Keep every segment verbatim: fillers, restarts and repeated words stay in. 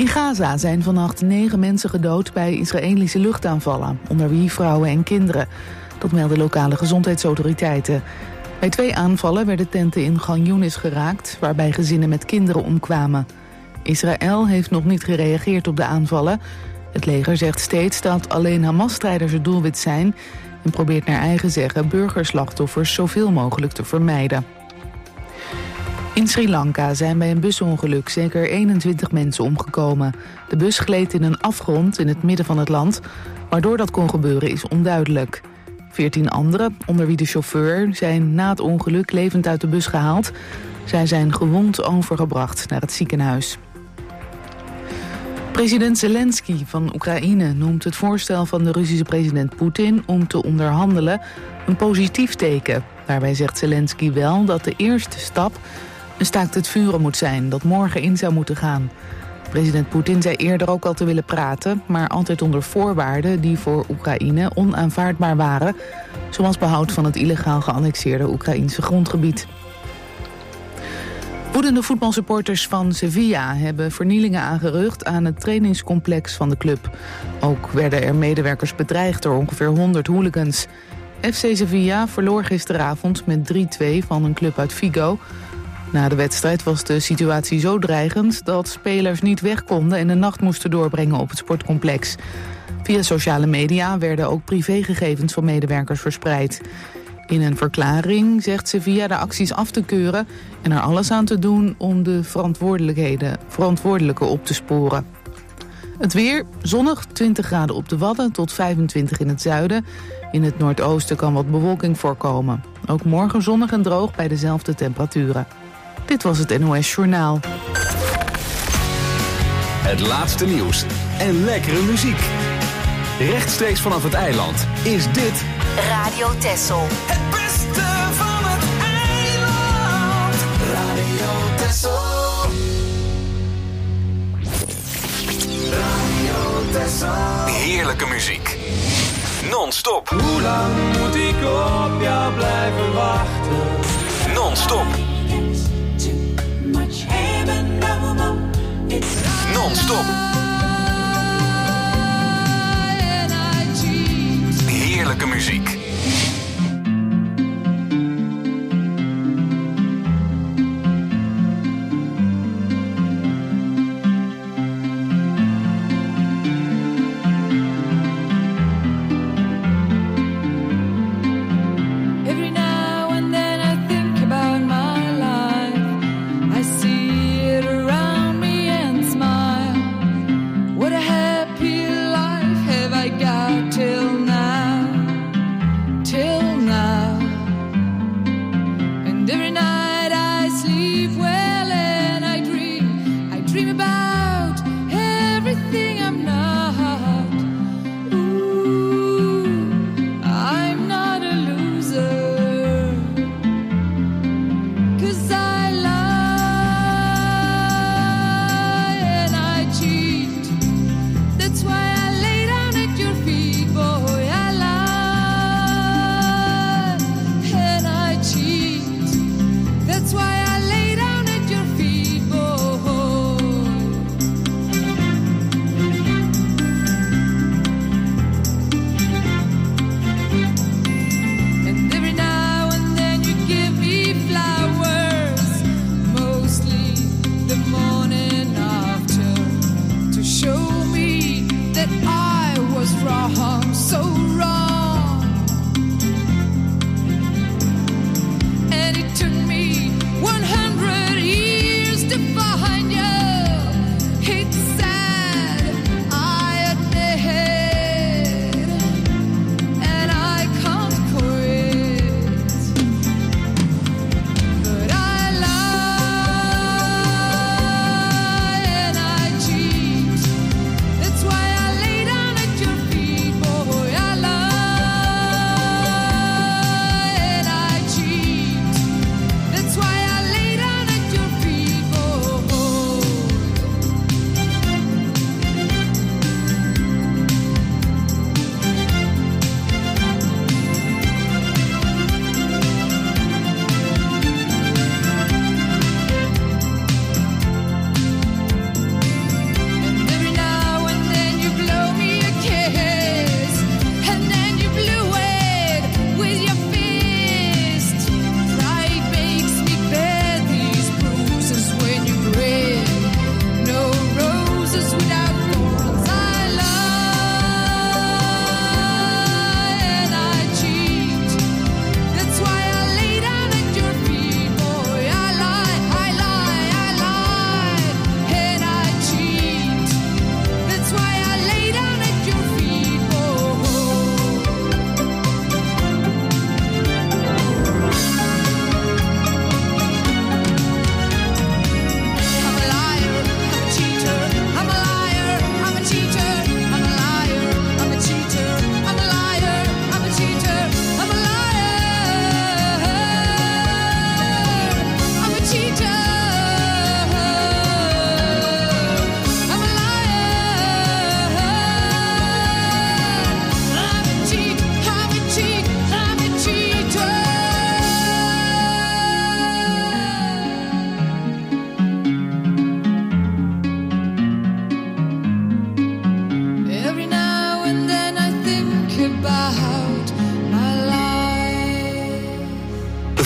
In Gaza zijn vannacht negen mensen gedood bij Israëlische luchtaanvallen, onder wie vrouwen en kinderen. Dat melden lokale gezondheidsautoriteiten. Bij twee aanvallen werden tenten in Khan Younis geraakt, waarbij gezinnen met kinderen omkwamen. Israël heeft nog niet gereageerd op de aanvallen. Het leger zegt steeds dat alleen Hamas-strijders het doelwit zijn en probeert naar eigen zeggen burgerslachtoffers zoveel mogelijk te vermijden. In Sri Lanka zijn bij een busongeluk zeker eenentwintig mensen omgekomen. De bus gleed in een afgrond in het midden van het land. Waardoor dat kon gebeuren is onduidelijk. Veertien anderen, onder wie de chauffeur, zijn na het ongeluk levend uit de bus gehaald. Zij zijn gewond overgebracht naar het ziekenhuis. President Zelensky van Oekraïne noemt het voorstel van de Russische president Poetin om te onderhandelen een positief teken. Daarbij zegt Zelensky wel dat de eerste stap een staakt het vuren moet zijn dat morgen in zou moeten gaan. President Poetin zei eerder ook al te willen praten, maar altijd onder voorwaarden die voor Oekraïne onaanvaardbaar waren, zoals behoud van het illegaal geannexeerde Oekraïnse grondgebied. Woedende voetbalsupporters van Sevilla hebben vernielingen aangerucht aan het trainingscomplex van de club. Ook werden er medewerkers bedreigd door ongeveer honderd hooligans. F C Sevilla verloor gisteravond met drie twee van een club uit Vigo. Na de wedstrijd was de situatie zo dreigend dat spelers niet weg konden en de nacht moesten doorbrengen op het sportcomplex. Via sociale media werden ook privégegevens van medewerkers verspreid. In een verklaring zegt Sevilla de acties af te keuren en er alles aan te doen om de verantwoordelijkheden, verantwoordelijken op te sporen. Het weer, zonnig, twintig graden op de Wadden tot vijfentwintig in het zuiden. In het noordoosten kan wat bewolking voorkomen. Ook morgen zonnig en droog bij dezelfde temperaturen. Dit was het N O S Journaal. Het laatste nieuws en lekkere muziek. Rechtstreeks vanaf het eiland is dit Radio Texel. Het beste van het eiland. Radio Texel. Radio Texel. heerlijke muziek. Non-stop. Hoe lang moet ik op jou blijven wachten? Non-stop. Non-stop. Heerlijke muziek.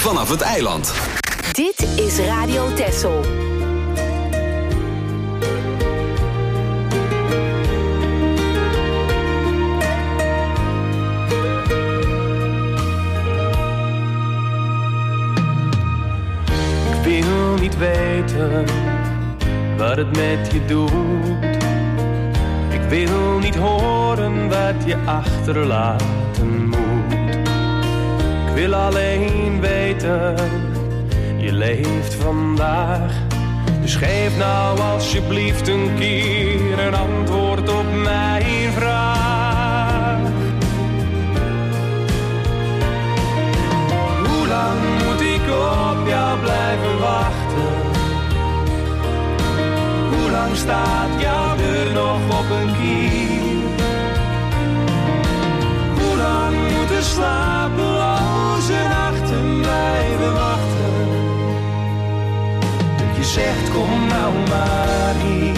vanaf het eiland. Dit is Radio Texel. Ik wil niet weten wat het met je doet. Ik wil niet horen wat je achterlaten moet. Ik wil alleen weten, je leeft vandaag. Dus geef nou alsjeblieft een keer een antwoord op mijn vraag. Hoe lang moet ik op jou blijven wachten? Hoe lang staat jouw deur nog op een kier? Hoe lang moeten slapeloze nachten blijven wachten? Dat je zegt kom nou maar hier.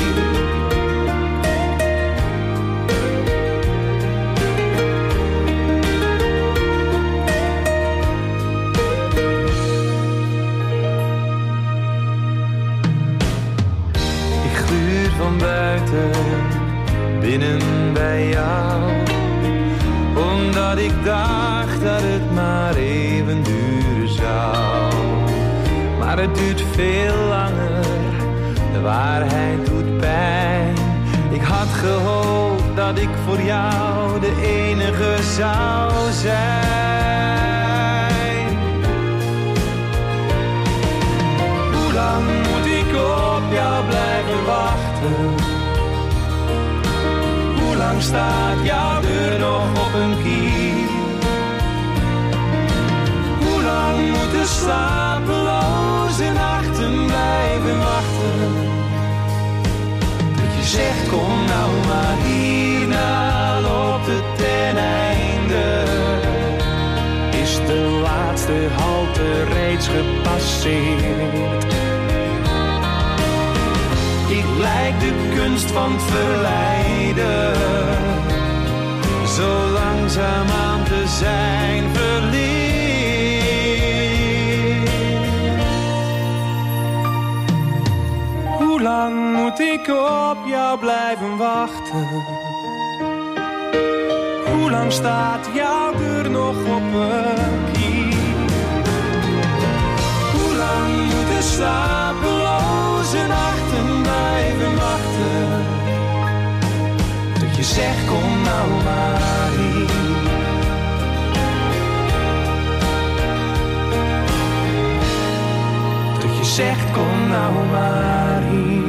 Van buiten, binnen bij jou. Omdat ik dacht dat het maar even duren zou. Maar het duurt veel langer, de waarheid doet pijn. Ik had gehoopt dat ik voor jou de enige zou zijn. Hoe lang moet ik op jou blijven wachten? Hoe lang staat jouw deur nog op een kier? Hoe lang moeten slapeloze nachten blijven wachten? Dat je zegt kom nou maar hierna op het ten einde. Is de laatste halte reeds gepasseerd? Ik lijk de kunst van het verleiden, zo langzaamaan te zijn verleerd. Hoe lang moet ik op jou blijven wachten? Hoe lang staat jouw deur nog op een kier? Hoe lang moeten slapeloze nachten blijven wachten? Dat je zegt kom nou maar hier. Dat je zegt kom nou maar hier.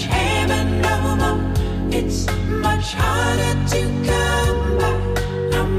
It's much harder to come by. I'm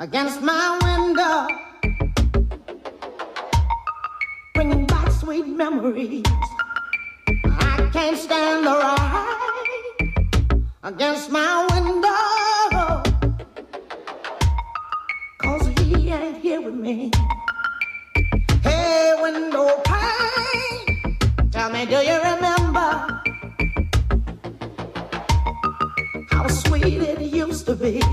against my window, bringing back sweet memories. I can't stand the rain against my window, 'cause he ain't here with me. Hey, window pane, tell me, do you remember how sweet it used to be?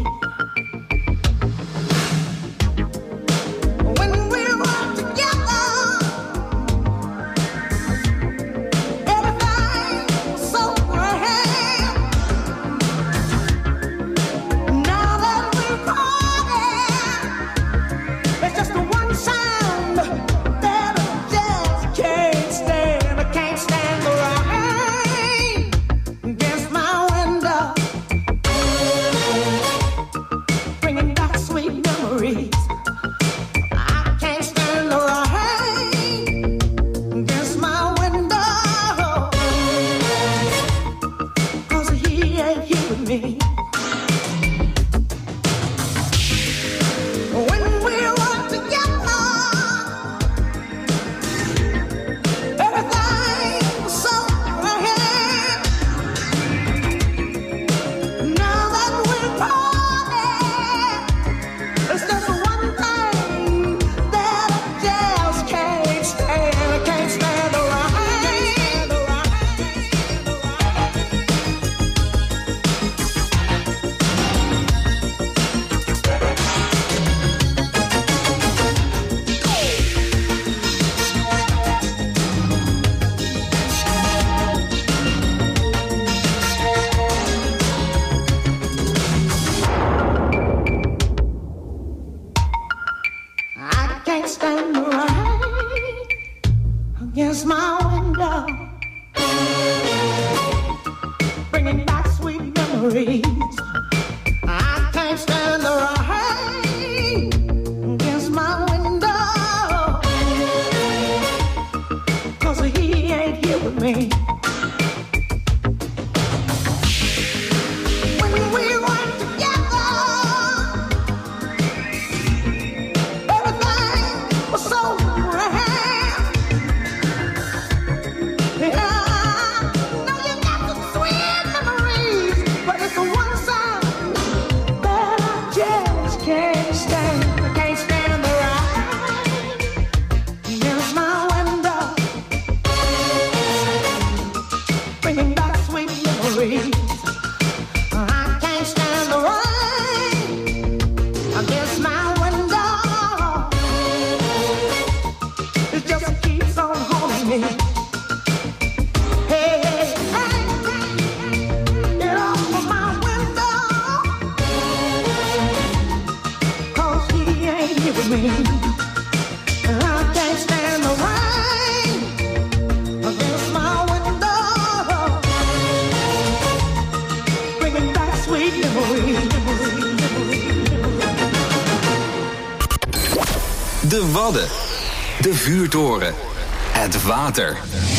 De Wadden. De Vuurtoren. Het water.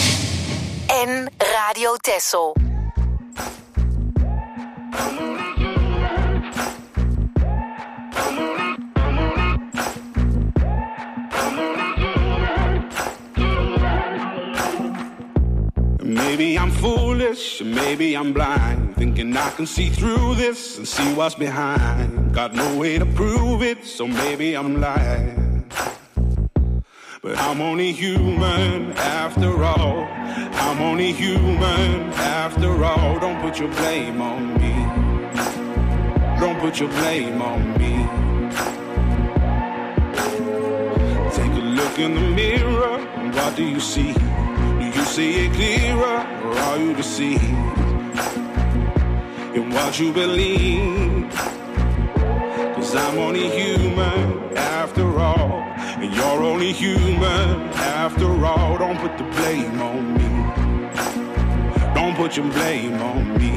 En Radio Texel. Maybe I'm foolish, maybe I'm blind, thinking I can see through this and see what's behind. Got no way to prove it, so maybe I'm lying. But I'm only human after all. I'm only human after all. Don't put your blame on me. Don't put your blame on me. Take a look in the mirror, and what do you see? Do you see it clearer, or are you deceived in what you believe? 'Cause I'm only human after all, and you're only human after all. Don't put the blame on me. Don't put your blame on me.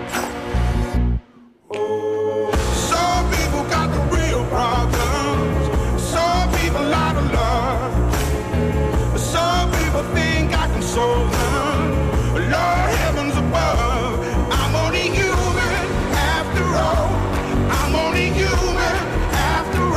Some people got the real problems. Some people out of love. Some people think I can solve them. Lord, heavens above, I'm only human after all. I'm only human after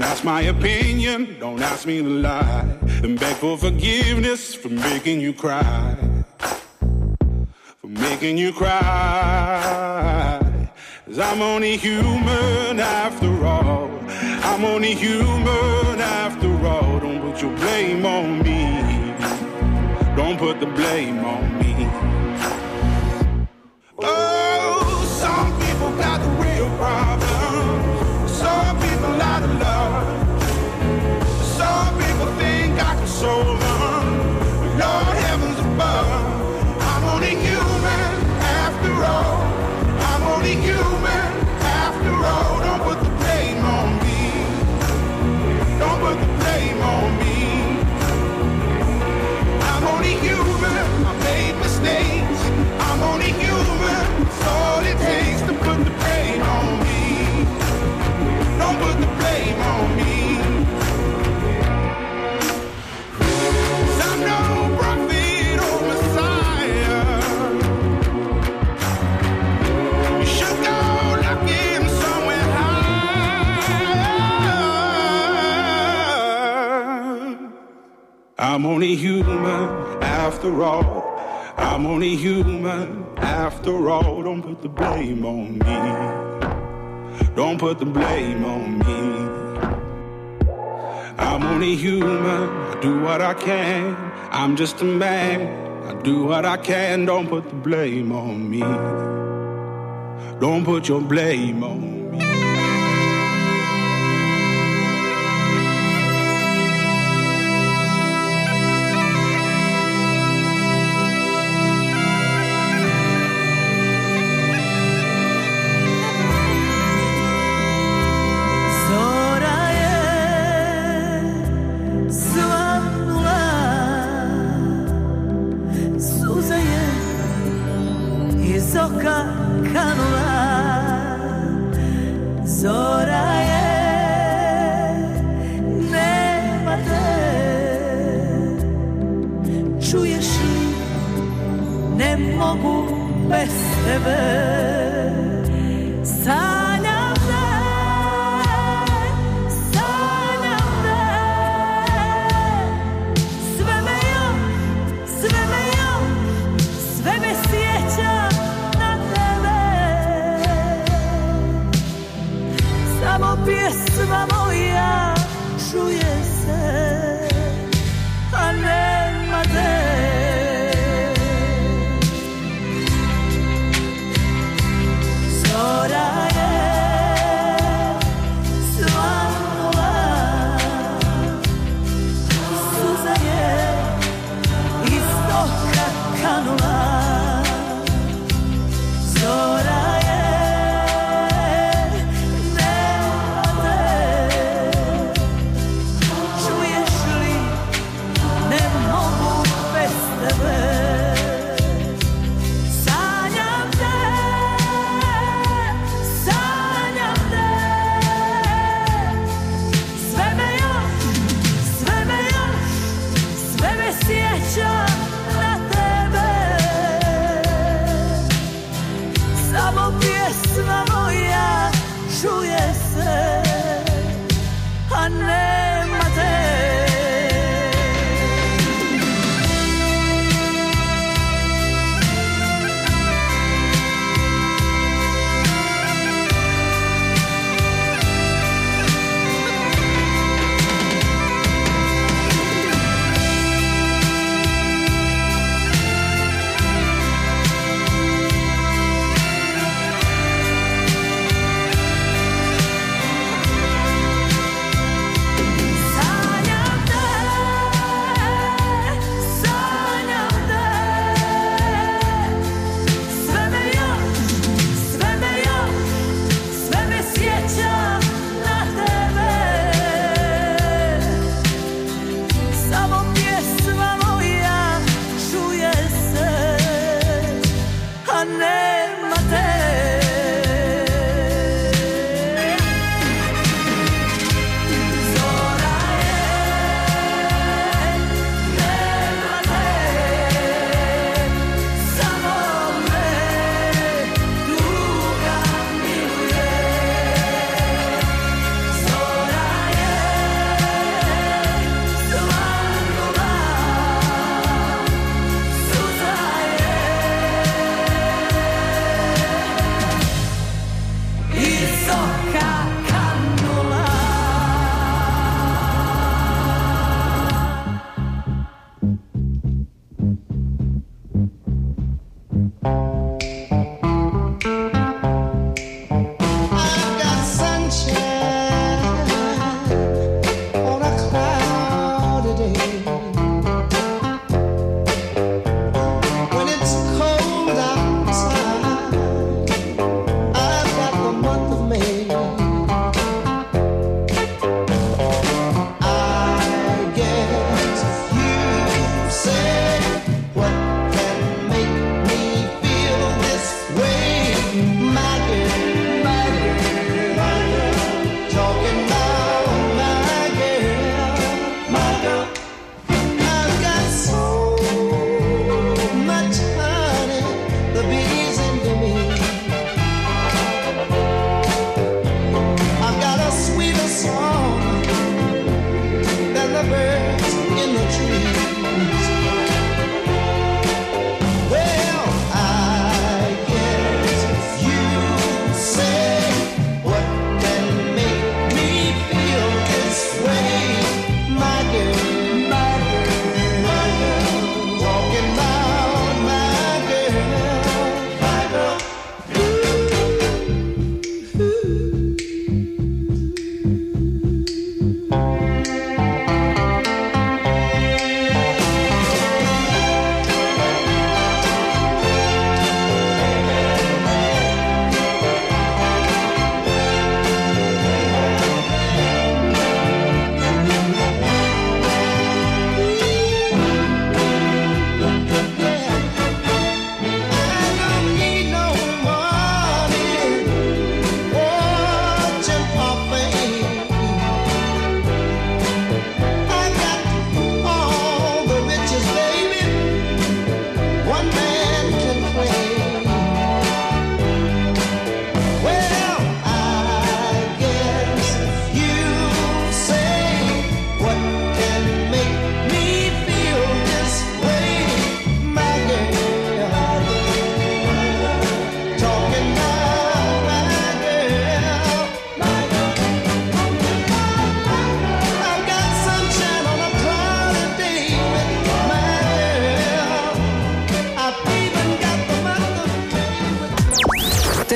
ask my opinion, don't ask me to lie, and beg for forgiveness for making you cry, for making you cry. 'Cause I'm only human after all, I'm only human after all. Don't put your blame on me, don't put the blame on me. Oh, some people got the real problem, some people out of love, some people think I can solve them. Lord heavens above, I'm only human after all, I'm only human after all. Don't put the blame on me, don't put the blame on me. I'm only human, I made mistakes, I'm only human, it's all it takes to put the blame on me. Don't put the blame on me. 'Cause I'm no prophet or Messiah. You should go looking somewhere high. I'm only human after all, I'm only human after all. Don't put the blame on me, don't put the blame on me. I'm only human, I do what I can, I'm just a man, I do what I can. Don't put the blame on me, don't put your blame on me.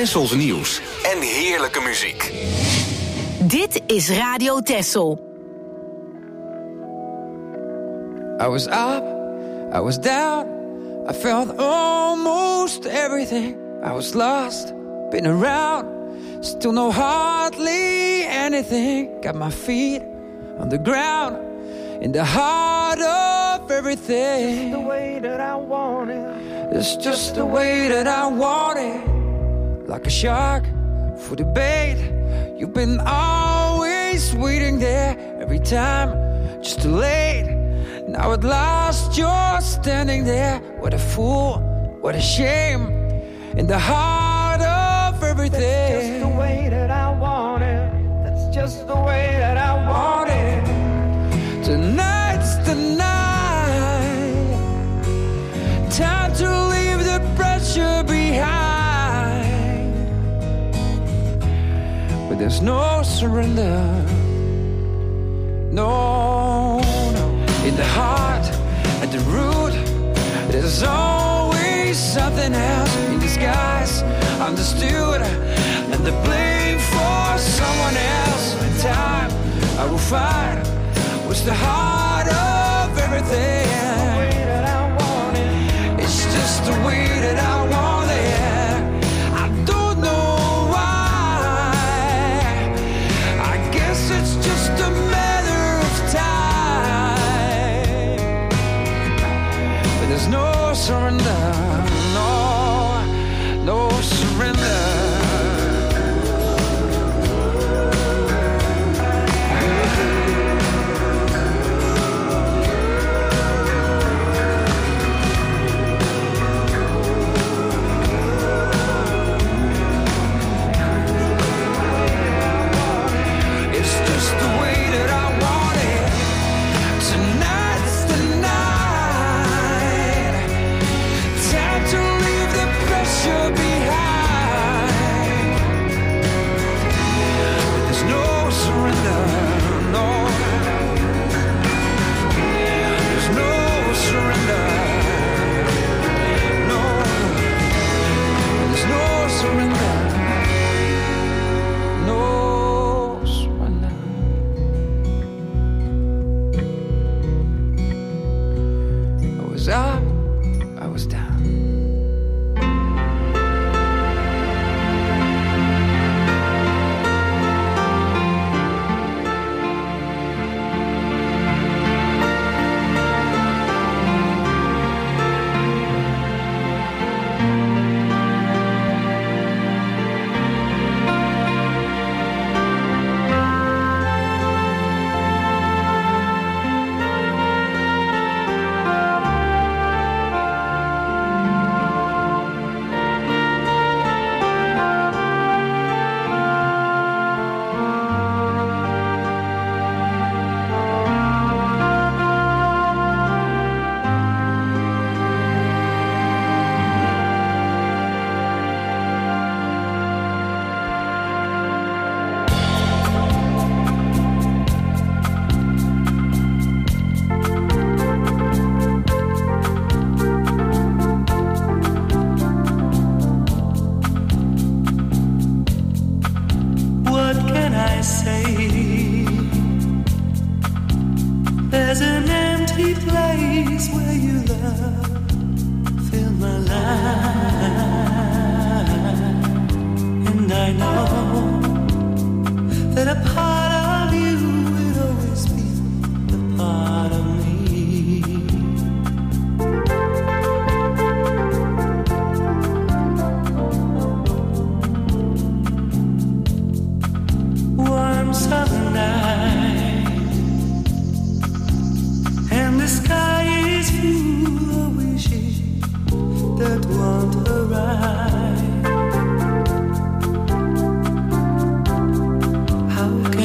Tessels nieuws en heerlijke muziek. Dit is Radio Tessel. I was up, I was down, I felt almost everything. I was lost, been around, still know hardly anything. Got my feet on the ground, in the heart of everything. It's the way that I want it. It's just the way that I want it. Like a shark for the bait. You've been always waiting there every time, just too late. Now at last you're standing there. What a fool, what a shame. In the heart of everything. That's just the way that I want it. That's just the way that I want it. Tonight's the night. Time to leave the pressure behind. But there's no surrender. No, no. In the heart, at the root, there's always something else in disguise, understood, and the blame for someone else. In time, I will find what's the heart of everything. It's just the way that I want it. I don't know why. I guess it's just a matter of time. But there's no surrender, no, no surrender. How can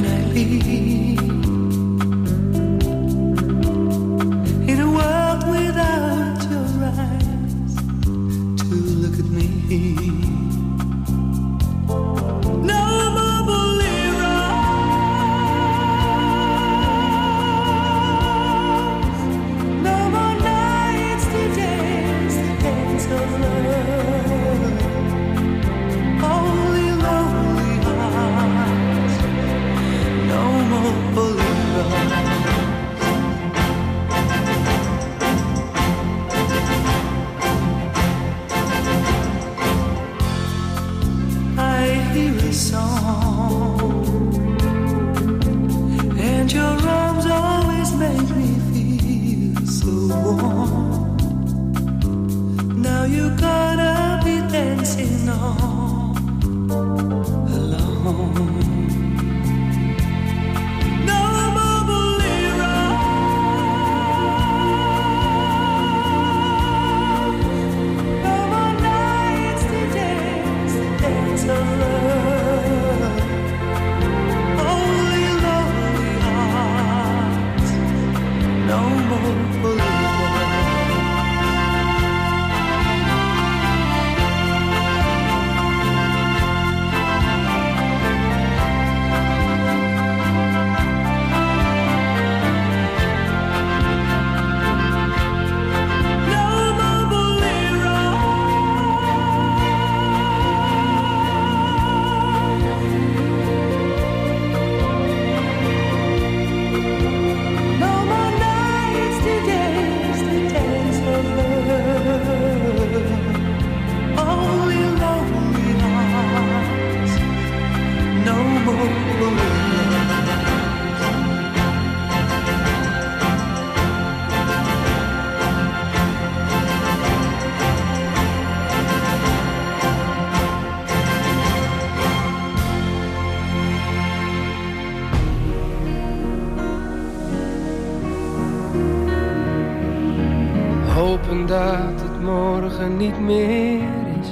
Hopen dat het morgen niet meer is.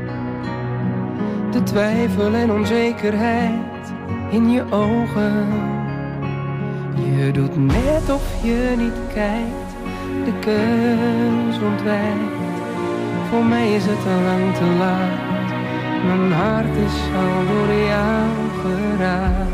De twijfel en onzekerheid in je ogen. Je doet net of je niet kijkt, de keus ontwijkt. Voor mij is het al lang te laat. Mijn hart is al door jou geraakt.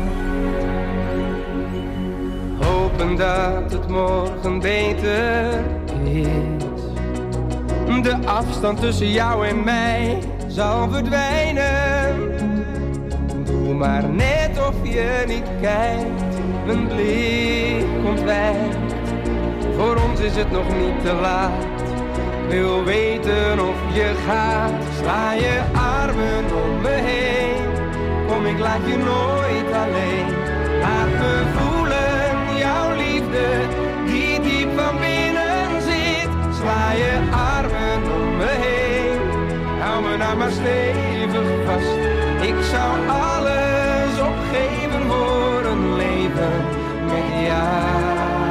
Hopen dat het morgen beter is. De afstand tussen jou en mij zal verdwijnen. Doe maar net of je niet kijkt, mijn blik ontwijkt. Voor ons is het nog niet te laat. Ik wil weten of je gaat. Sla je armen om me heen. Kom, ik laat je nooit alleen. Laat me voelen jouw liefde die diep van binnen zit. Sla je armen om me heen. Hou me nou maar stevig vast. Ik zou alles opgeven voor een leven met jou.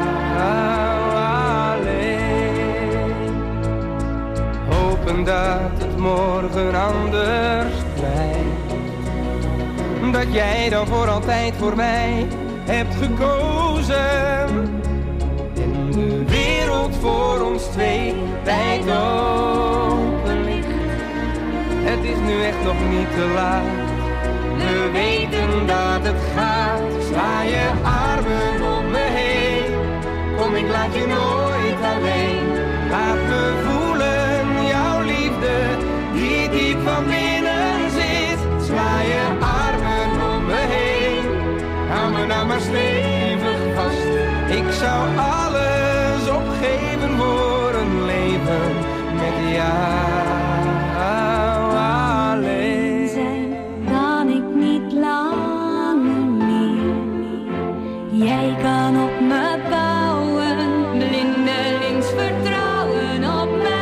Dat het morgen anders blijft. Dat jij dan voor altijd voor mij hebt gekozen. En de wereld voor ons twee wijd open ligt. Het is nu echt nog niet te laat. We weten dat het gaat. Sla je armen om me heen. Kom, ik laat je nooit alleen. Laat me voelen die diep van binnen zit. Sla je armen om me heen. Hou me nou maar stevig vast. Ik zou alles opgeven voor een leven met jou alleen. Zijn kan ik niet langer meer. Jij kan op me bouwen, blindelings vertrouwen op mij.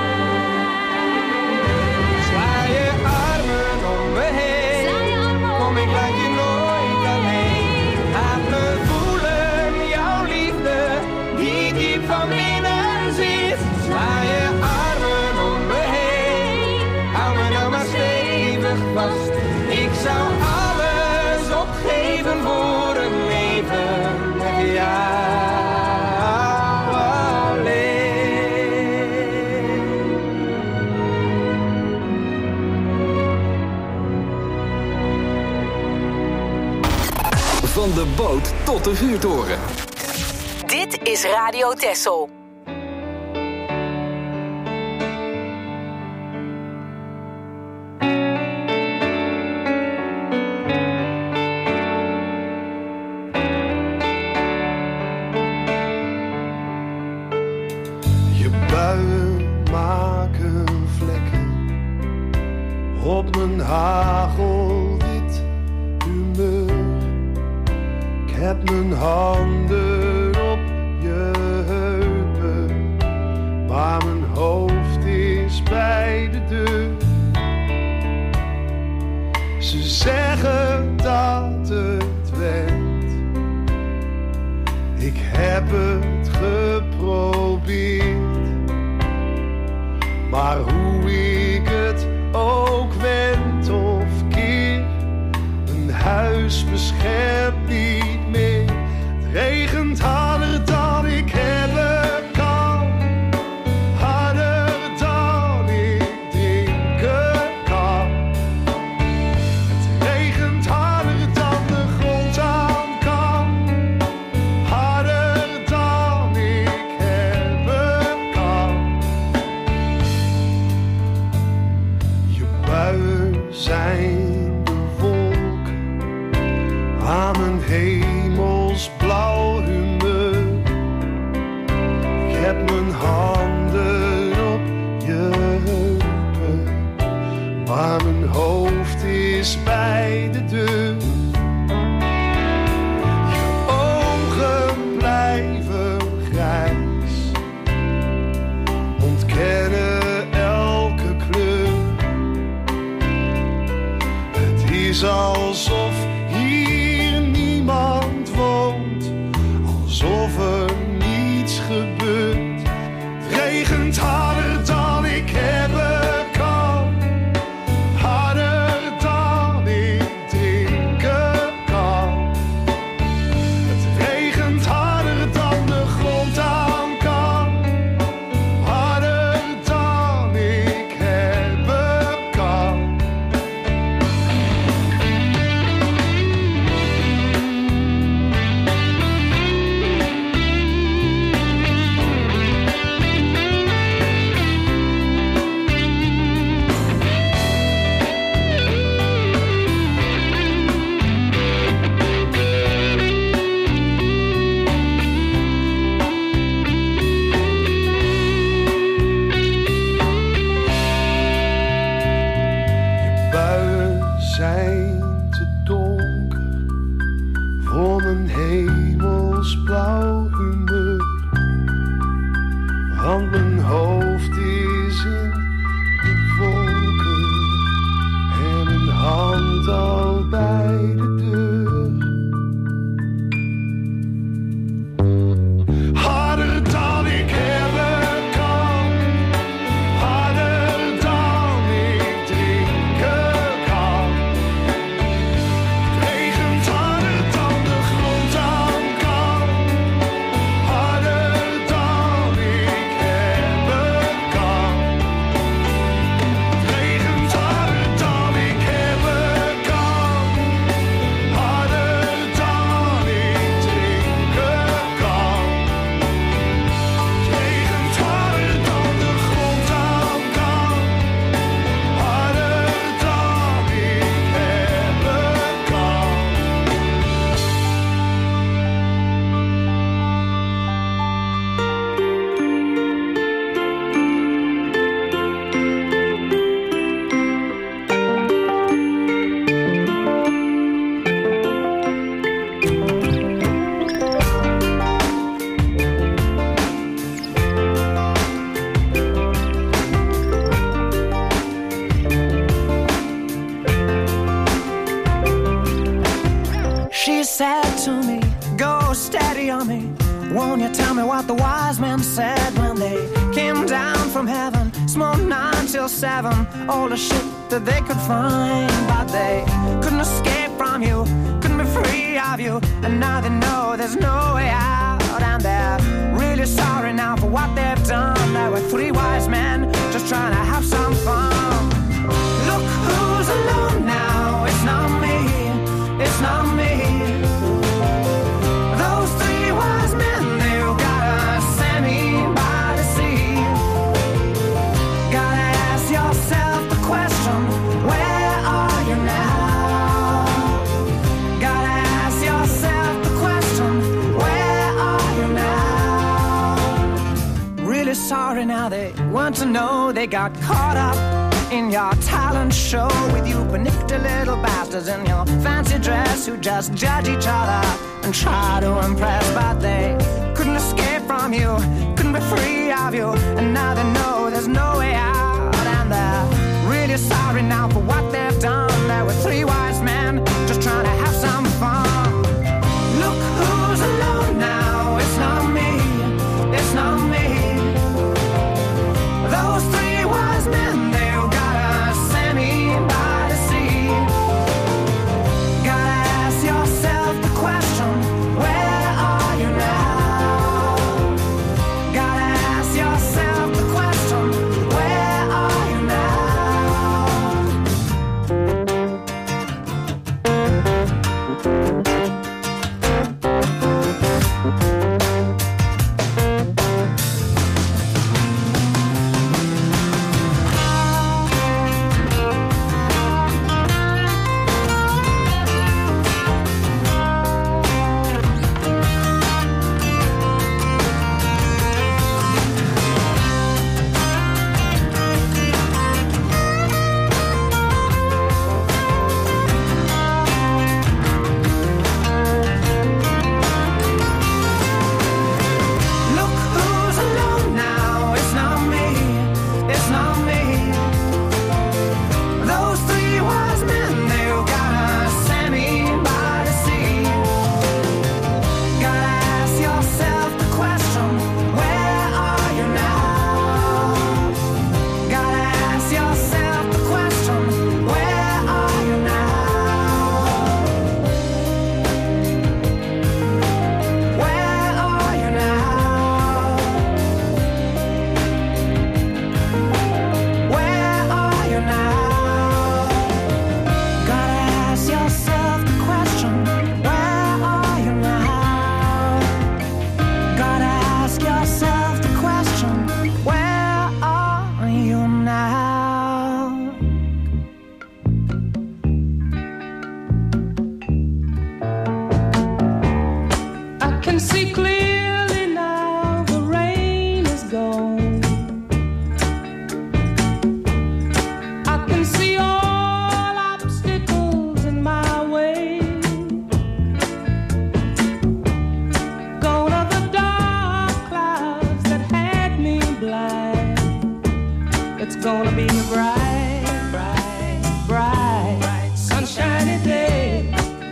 Ik zou alles opgeven voor een leven met jou alleen. Van de boot tot de vuurtoren. Dit is Radio Texel. Op mijn hagelwit humeur. Ik heb mijn handen op je heupen, maar mijn hoofd is bij de deur. Ze zeggen dat het went. Ik heb het geprobeerd, maar hoe ik het ook wend of keer, een huis beschermt niet meer. Het regent harder dan ik hebben kan, harder dan ik drinken kan. Het regent harder dan de grond aan kan, harder dan ik hebben kan. Buien zijn de wolken aan mijn hemelsblauw humeur. Ik heb mijn handen op je heupen, maar mijn hoofd is bij de deur. Je ogen blijven grijs, ontkennen elke kleur. Het is alsof hier niemand woont, alsof er niets gebeurt. Het regent harder won't you tell me what the wise men said when they came down from heaven? Smoked nine till seven, all the shit that they could find. But they couldn't escape from you, couldn't be free of you. And now they know there's no way out. And they're really sorry now for what they've done. There were three wise men just trying to have some fun. Look who's alone now, it's not me, it's not me. Those three wise men, they've got a Sammy by the sea. Gotta ask yourself the question, where are you now? Gotta ask yourself the question, where are you now? Really sorry now, they want to know they got caught up in your talent show with you panicked little bastards in your fancy dress who just judge each other and try to impress. But they couldn't escape from you, couldn't be free of you. And now they know there's no way out. And they're really sorry now for what they've done. There were three wise men just trying to have some fun. Look who's alone now, it's not me, it's not me. Those three wise men, they've got a Sammy by the sea. Gotta ask yourself the question, where are you now? Gotta ask yourself the question, where are you now? Look who's alone now, it's not me, it's not me. Those three wise men, they've got a Sammy by the sea. Gotta ask yourself the question, where are you now? Gotta ask yourself the question, where are you now? Where are you now? Where are you now? Gotta ask yourself the question, where are you now? Gotta ask yourself the question, where are you now? I can see clearly now the rain is gone. I can see all obstacles in my way. Gone are the dark clouds that had me blind. It's gonna be a bright, bright, bright, sunshiny day.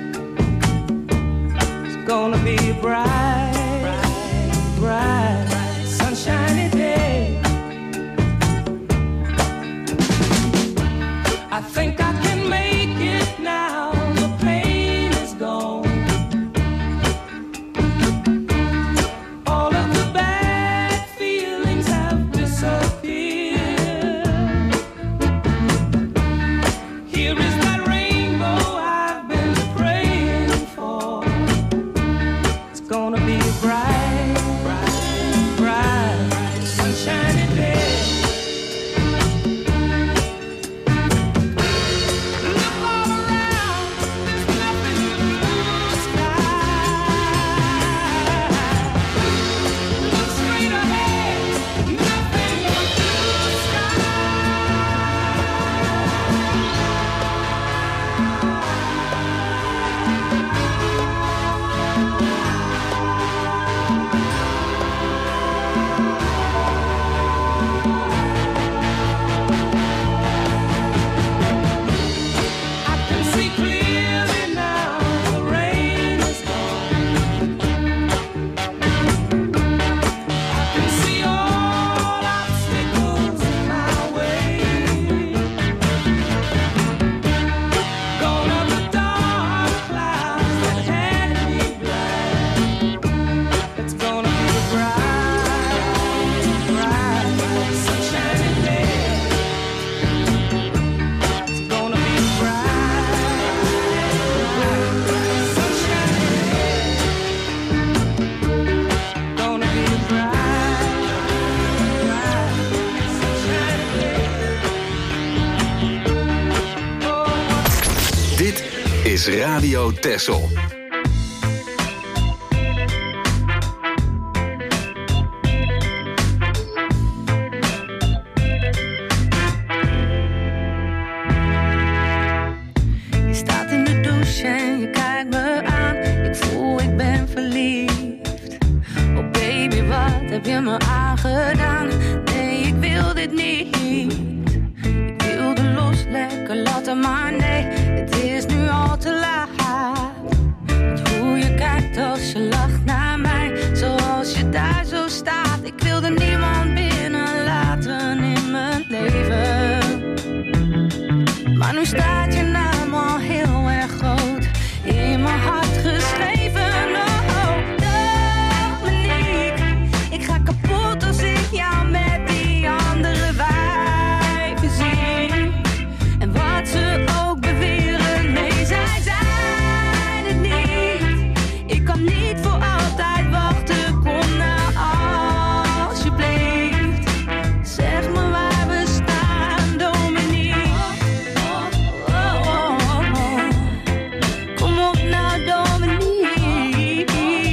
It's gonna be a bright, bright, bright, sunshiny day. I think I can make it now. The pain is gone. All of the bad feelings have disappeared. is Radio Texel. Je staat in de douche en je kijkt me aan. Ik voel, ik ben verliefd. Oh baby, wat heb je me aangedaan? Nee, ik wil dit niet. Ik wilde los, lekker laten, maar nee, het is nu al te laat. Want hoe je kijkt als je lacht naar mij, zoals je daar zo staat. Ik wilde niemand binnenlaten in mijn leven. Maar nu staat je naam al heel erg groot in mijn hart geschreven. Oh, Dominique, ik ga kapot als ik jou met die andere wijven zie. En wat ze ook beweren, nee, zij zijn het niet. Ik kan niet voor altijd wachten, kom nou alsjeblieft. Zeg me waar we staan, Dominique. Oh, oh, oh, oh. Kom op nou, Dominique.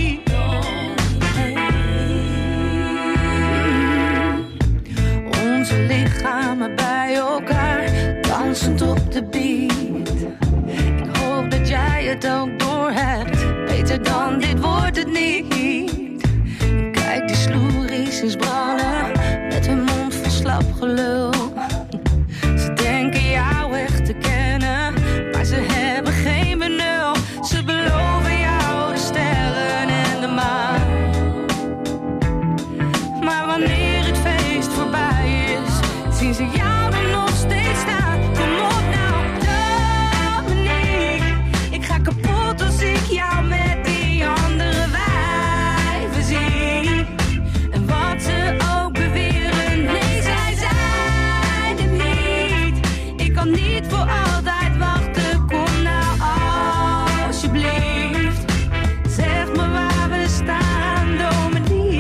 Onze lichamen bij elkaar, dansend op de beat. Ik hoop dat jij het ook doorhebt. Beter dan dit wordt het niet. Kijk, die sloeries is ballen met hun mond vol slap gelul. Ze denken jou echt te kennen, maar ze hebben geen benul. Ze beloven jou de sterren en de maan. Maar wanneer het feest voorbij is, zien ze jou er nog steeds staan. Kom op nou, Dominique. Ik ga kapot als ik jou met die andere wijven zie. En wat ze ook beweren, nee, zij zijn het niet. Ik kan niet voor altijd wachten, kom nou alsjeblieft. Zeg me waar we staan, Dominique.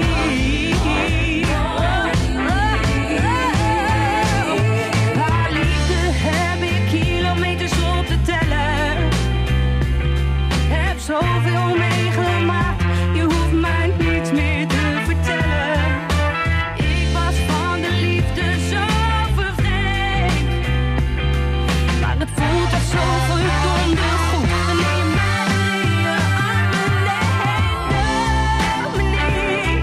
Haar liefde heb ik kilometers op te tellen. Heb zoveel meegemaakt, je hoeft mij niets meer te vertellen. Ik was van de liefde zo vervreemd, maar het voelt toch zo verdomde goed wanneer je mij in je armen neemt, Dominique.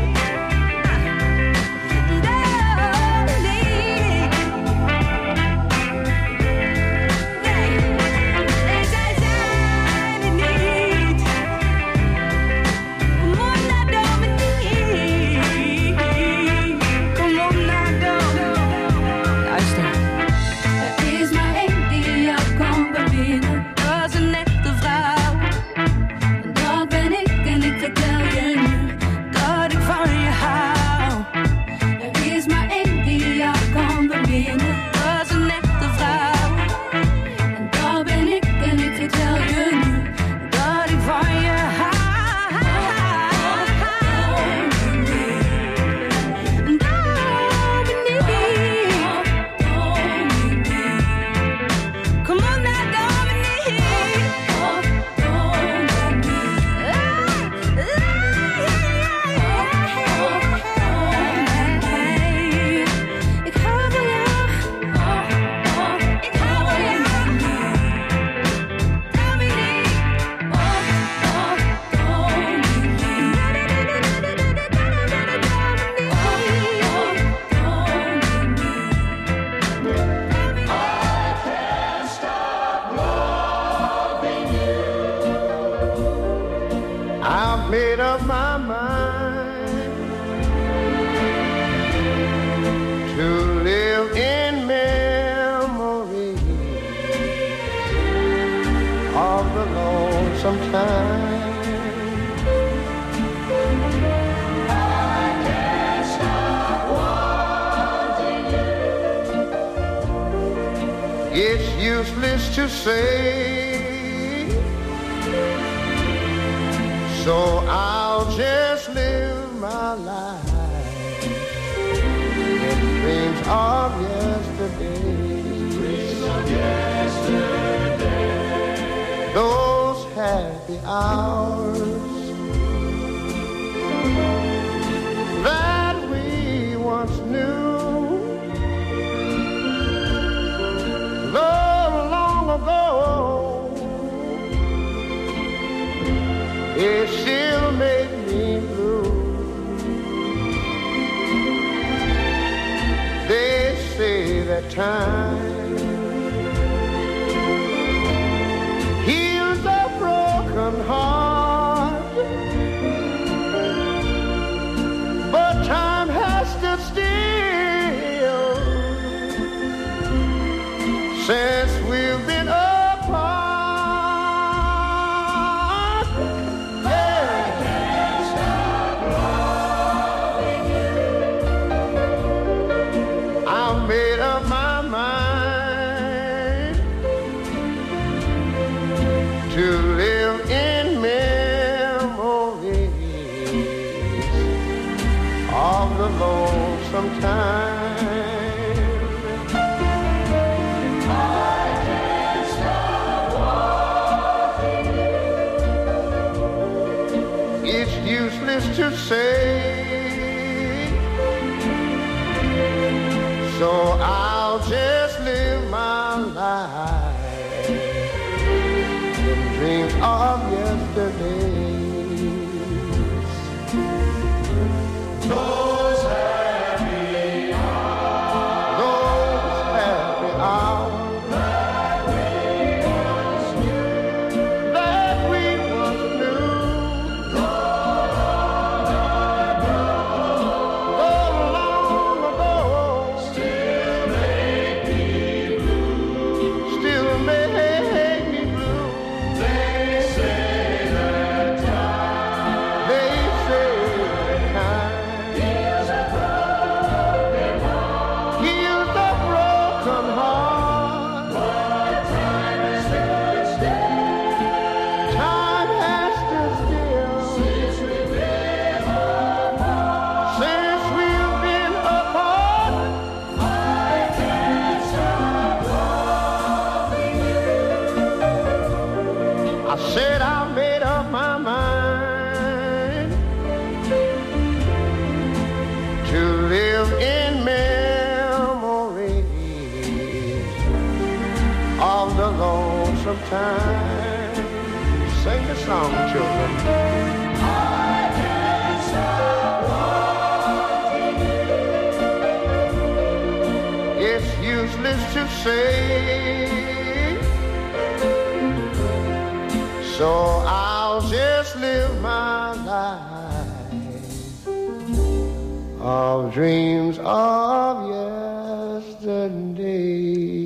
Nee, nee, zij zijn het niet. Kom op naar Dominique. Kom op naar Dominique. Luister. Er is maar één die jou kan bewinnen. Dat is een echte vrouw. En dat ben ik en ik vertel je nu dat ik van je hou. Er is maar één die jou kan bewinnen. Dat is een echte vrouw. En dat ben ik en ik vertel je nu dat ik van je hou. Dominique. Kom op naar Dominique. Ik hou van jou. Ik hou van jou. I've made up my mind to live in memory of the lonesome time. I can't stop wanting you. It's useless to say, so I'll just live my life in dreams of yesterday. Dreams of yesterday. Though happy hours that we once knew. Though long ago, it still made me blue. They say that time heals a broken heart, but time has stood still since we've been apart. Made up my mind to live in memories of the lonesome time. I can't stop wanting you. It's useless to say, so I'll just live my life in dreams of yesterdays. Those happy hours, those happy hours that we once knew, that we once knew. I said I made up my mind to live in memories of the lonesome time. Sing the song, children. I can't stop wanting you. It's useless to say, so I'll just live my life of dreams of yesterday.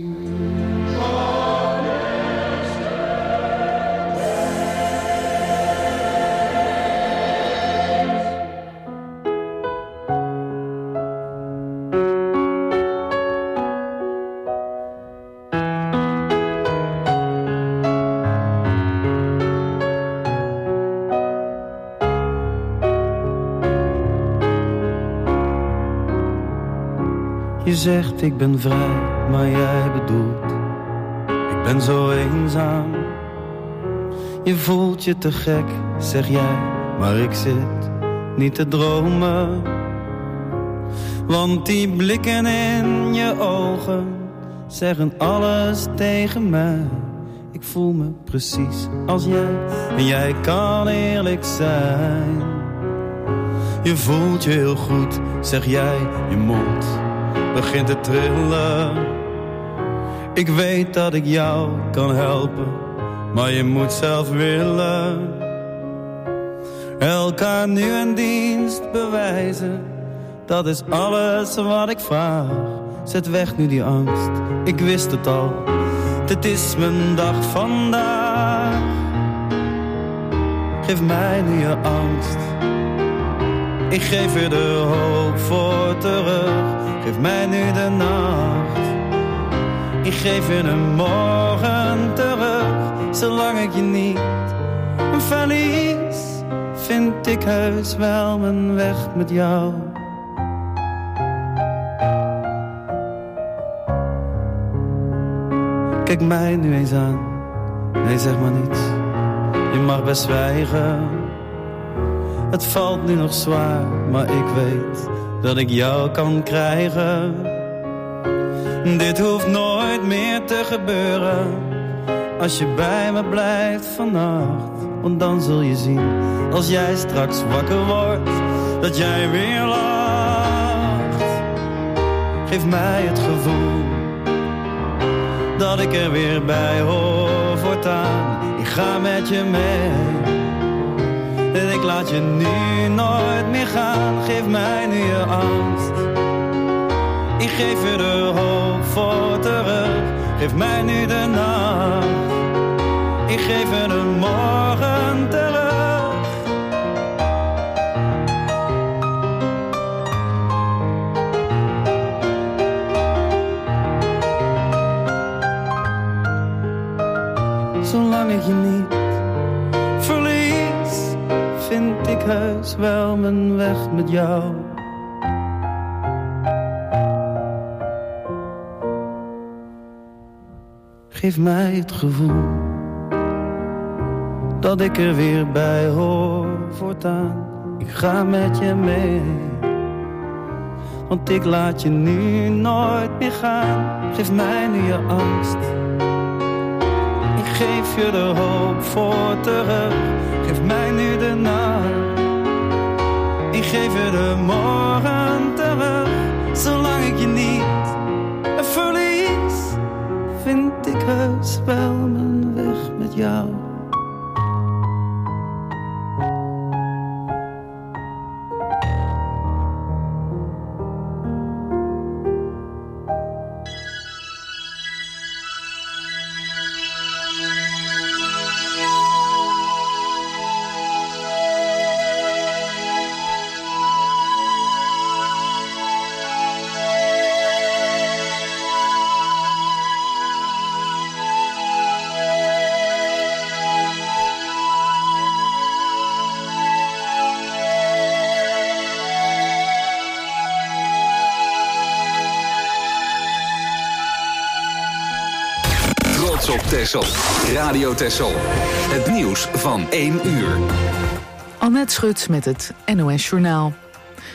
Je zegt ik ben vrij, maar jij bedoelt ik ben zo eenzaam. Je voelt je te gek, zeg jij, maar ik zit niet te dromen. Want die blikken in je ogen zeggen alles tegen mij. Ik voel me precies als jij en jij kan eerlijk zijn. Je voelt je heel goed, zeg jij, je mond begint te trillen. Ik weet dat ik jou kan helpen, maar je moet zelf willen. Elkaar nu een dienst bewijzen, dat is alles wat ik vraag. Zet weg nu die angst, ik wist het al, dit is mijn dag vandaag. Geef mij nu je angst, ik geef je de hoop voor terug. Geef mij nu de nacht, ik geef je een morgen terug. Zolang ik je niet verlies, vind ik heus wel mijn weg met jou. Kijk mij nu eens aan, nee zeg maar niets, je mag best zwijgen. Het valt nu nog zwaar, maar ik weet dat ik jou kan krijgen. Dit hoeft nooit meer te gebeuren, als je bij me blijft vannacht. Want dan zul je zien, als jij straks wakker wordt, dat jij weer lacht. Geef mij het gevoel dat ik er weer bij hoor voortaan. Ik ga met je mee en ik laat je nu nooit meer gaan. Geef mij nu je angst, ik geef je de hoop voor terug. Geef mij nu de nacht, ik geef je de morgen terug. Zolang ik je niet verlies, vind ik heus wel mijn weg met jou. Geef mij het gevoel dat ik er weer bij hoor voortaan. Ik ga met je mee, want ik laat je nu nooit meer gaan. Geef mij nu je angst, ik geef je de hoop voor terug. Geef mij nu de nacht, ik geef je de morgen terug. Zolang ik je niet verlies, vind ik heus wel mijn weg met jou. Op Texel. Radio Texel. Het nieuws van één uur. Annette Schut met het N O S Journaal.